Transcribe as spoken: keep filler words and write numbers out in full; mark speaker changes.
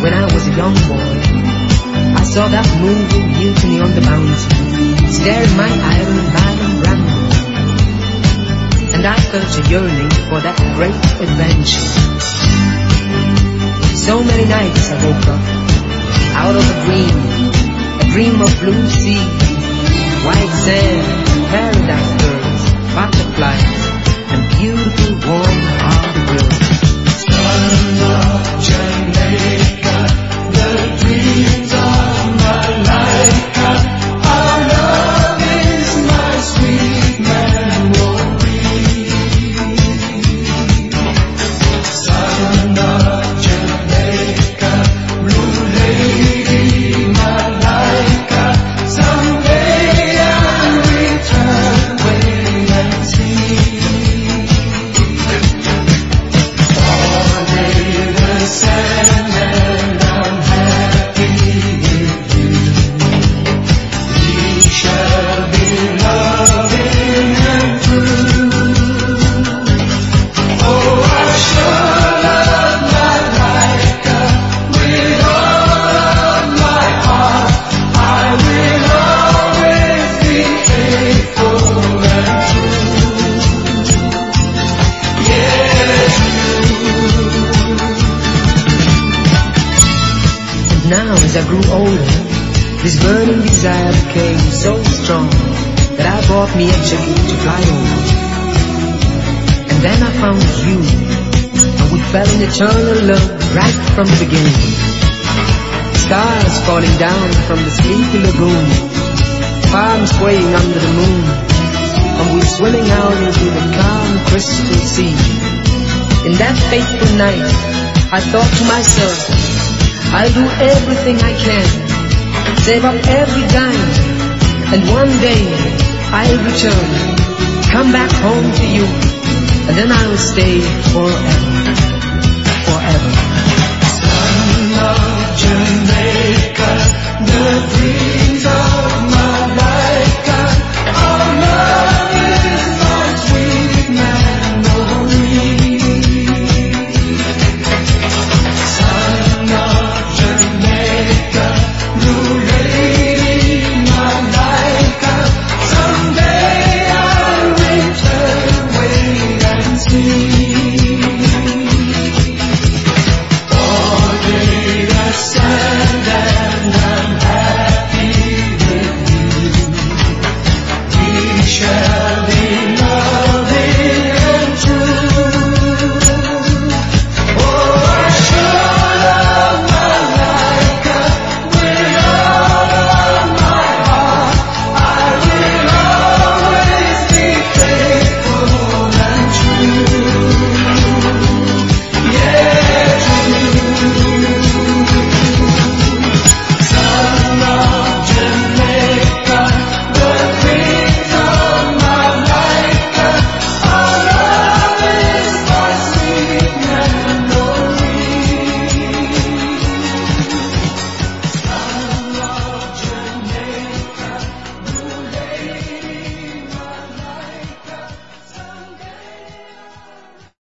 Speaker 1: when I was a young boy, I saw that moving mutiny on the mountain, staring my iron Madame Brando. And I felt a yearning for that great adventure. So many nights I woke up, out of a dream, a dream of blue sea, white sand, paradise birds, butterflies, and beautiful warm-hearted girls.
Speaker 2: Sun of Jamaica, the dreams of Malika, our love is my sweet memory. Son of Jamaica, blue lady Malika, someday I'll return, wait and see. All day the sand and I'm happy with you. We shall be loving and true. Oh, I sure love Malika with all of my heart. I will always be faithful and true. Yes,
Speaker 1: And now as I grew older, this burning desire became so strong that I bought me a ticket to fly over. And then I found you, and we fell in eternal love right from the beginning. Stars falling down from the sleepy lagoon, palms swaying under the moon, and we swimming out into the calm crystal sea. In that fateful night, I thought to myself, I'll do everything I can, save up every dime, and one day I'll return, come back home to you, and then I'll stay forever, forever.